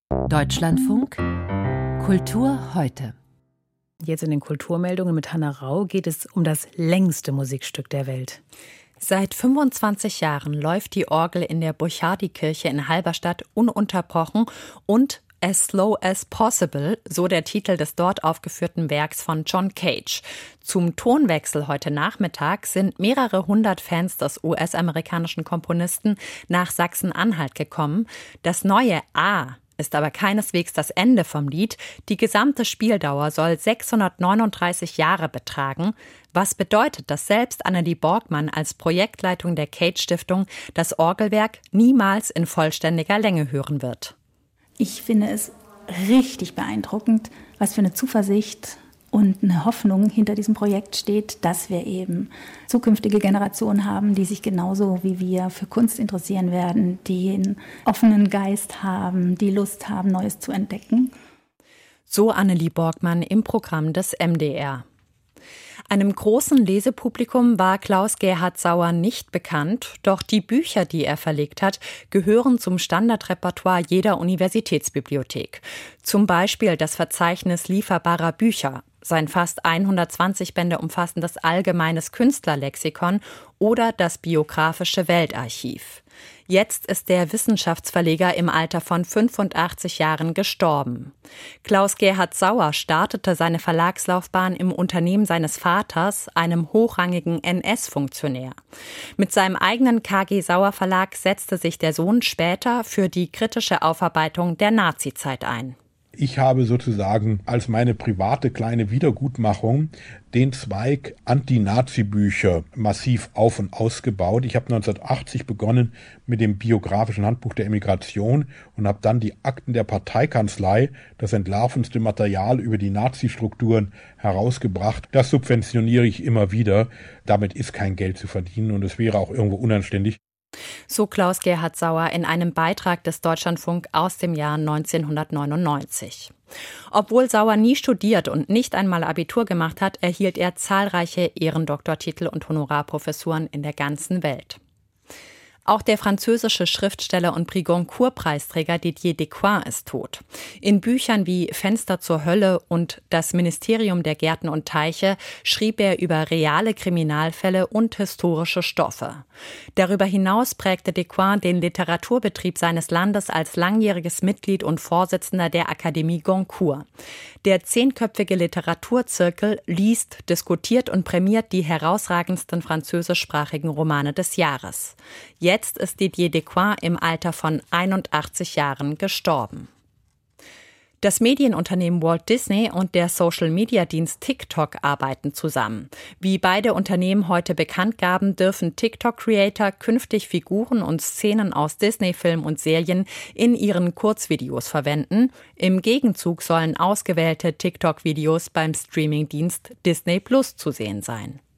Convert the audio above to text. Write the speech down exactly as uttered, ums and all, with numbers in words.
Deutschlandfunk Kultur heute. Jetzt in den Kulturmeldungen mit Hanna Rau geht es um das längste Musikstück der Welt. Seit fünfundzwanzig Jahren läuft die Orgel in der Burchardikirche in Halberstadt ununterbrochen und As Slow as Possible, so der Titel des dort aufgeführten Werks von John Cage. Zum Tonwechsel heute Nachmittag sind mehrere hundert Fans des U S-amerikanischen Komponisten nach Sachsen-Anhalt gekommen. Das neue A ist aber keineswegs das Ende vom Lied. Die gesamte Spieldauer soll sechshundertneununddreißig Jahre betragen. Was bedeutet, dass selbst Annelie Borgmann als Projektleitung der Cage-Stiftung das Orgelwerk niemals in vollständiger Länge hören wird. Ich finde es richtig beeindruckend, was für eine Zuversicht und eine Hoffnung hinter diesem Projekt steht, dass wir eben zukünftige Generationen haben, die sich genauso wie wir für Kunst interessieren werden, die einen offenen Geist haben, die Lust haben, Neues zu entdecken. So Annelie Borgmann im Programm des M D R. Einem großen Lesepublikum war Klaus-Gerhard Sauer nicht bekannt, doch die Bücher, die er verlegt hat, gehören zum Standardrepertoire jeder Universitätsbibliothek. Zum Beispiel das Verzeichnis lieferbarer Bücher, sein fast hundertzwanzig Bände umfassendes Allgemeines Künstlerlexikon oder das biografische Weltarchiv. Jetzt ist der Wissenschaftsverleger im Alter von fünfundachtzig Jahren gestorben. Klaus-Gerhard Sauer startete seine Verlagslaufbahn im Unternehmen seines Vaters, einem hochrangigen N S-Funktionär. Mit seinem eigenen K G Sauer Verlag setzte sich der Sohn später für die kritische Aufarbeitung der Nazizeit ein. Ich habe sozusagen als meine private kleine Wiedergutmachung den Zweig Anti-Nazi-Bücher massiv auf- und ausgebaut. Ich habe neunzehnhundertachtzig begonnen mit dem biografischen Handbuch der Emigration und habe dann die Akten der Parteikanzlei, das entlarvendste Material über die Nazi-Strukturen, herausgebracht. Das subventioniere ich immer wieder. Damit ist kein Geld zu verdienen und es wäre auch irgendwo unanständig. So Klaus-Gerhard Sauer in einem Beitrag des Deutschlandfunk aus dem Jahr neunzehnhundertneunundneunzig. Obwohl Sauer nie studiert und nicht einmal Abitur gemacht hat, erhielt er zahlreiche Ehrendoktortitel und Honorarprofessuren in der ganzen Welt. Auch der französische Schriftsteller und Prix Goncourt-Preisträger Didier Decoing ist tot. In Büchern wie Fenster zur Hölle und Das Ministerium der Gärten und Teiche schrieb er über reale Kriminalfälle und historische Stoffe. Darüber hinaus prägte Decoing den Literaturbetrieb seines Landes als langjähriges Mitglied und Vorsitzender der Akademie Goncourt. Der zehnköpfige Literaturzirkel liest, diskutiert und prämiert die herausragendsten französischsprachigen Romane des Jahres. Jetzt ist Didier Decoing im Alter von einundachtzig Jahren gestorben. Das Medienunternehmen Walt Disney und der Social-Media-Dienst TikTok arbeiten zusammen. Wie beide Unternehmen heute bekannt gaben, dürfen TikTok-Creator künftig Figuren und Szenen aus Disney-Filmen und Serien in ihren Kurzvideos verwenden. Im Gegenzug sollen ausgewählte TikTok-Videos beim Streamingdienst Disney Plus zu sehen sein.